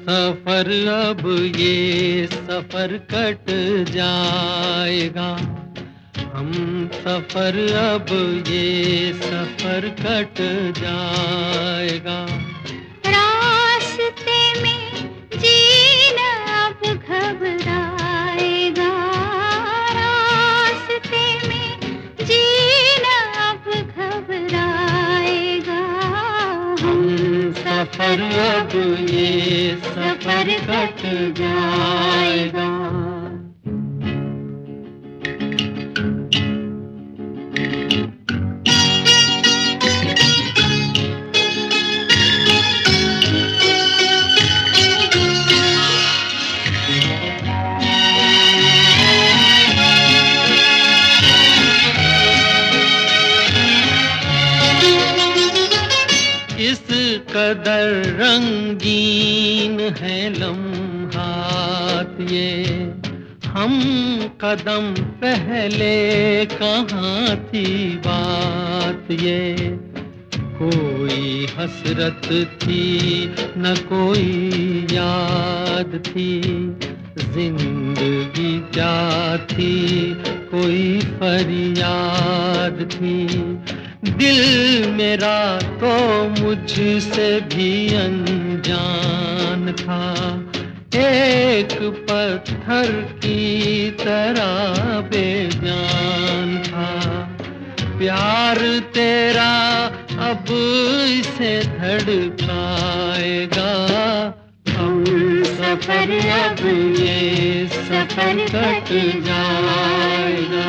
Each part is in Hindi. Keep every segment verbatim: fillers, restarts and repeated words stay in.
सफर अब ये सफर कट जाएगा, हम सफर अब ये सफर कट जाएगा। रास्ते में जीना अब घबराएगा, रास्ते में जीना अब घबराएगा। हम सफर अब ये सफर कट जाएगा। इस कदर रंगीन है लम्हात ये, हम कदम पहले कहाँ थी बात ये। कोई हसरत थी न कोई याद थी, जिंदगी क्या थी कोई फरियाद थी। दिल मेरा तो मुझसे भी अनजान था, एक पत्थर की तरह बेजान था। प्यार तेरा अब इसे धड़काएगा, हम सफर अब ये सफर कट जाएगा।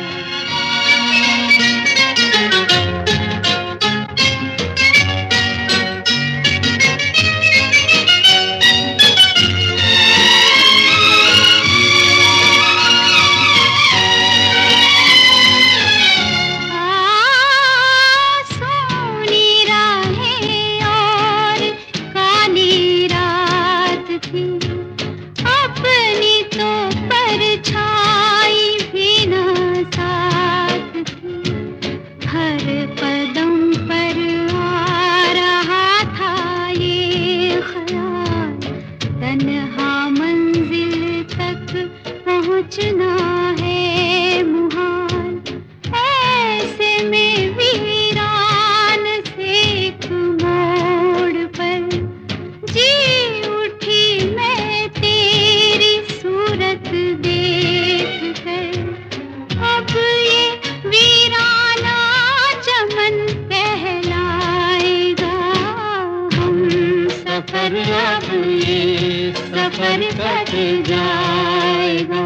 अपनी तो परछाई भी न साथ थी, हर कदम पर आ रहा था ये ख्याल, तन्हा मंजिल तक पहुंचना है मुहाल। ऐसे में वीरान से एक मोड़ पर जी देख कर, अब ये वीराना चमन कहलाएगा। हम सफर अब ये सफर कट जाएगा।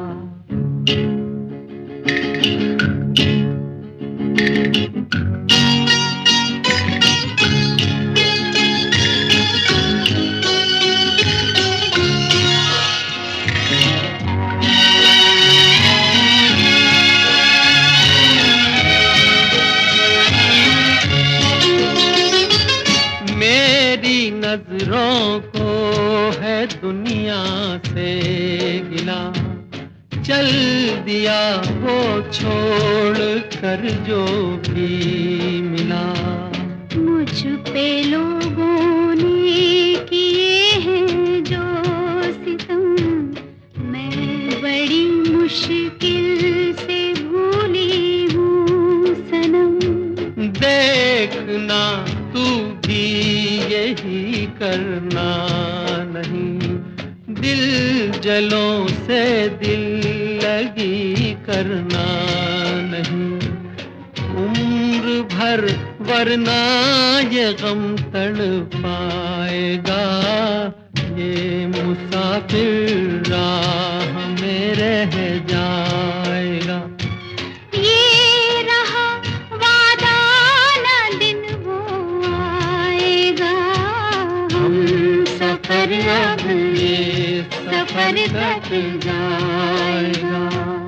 मेरी नजरों को है दुनिया से गिला, चल दिया वो छोड़ कर जो भी मिला। मुझ पे लोगों ने किए हैं जो सितम, मैं बड़ी मुश्किल से भूली हूँ सनम। देखना तू भी यही करना नहीं, दिल जलों से दिल लगी करना नहीं। उम्र भर वरना ये गम तड़पाएगा, ये मुसाफिर राह में रह जाएगा। ये रहा वादा न दिन वो आएगा, हम सफर अब ये सफर कट जाएगा।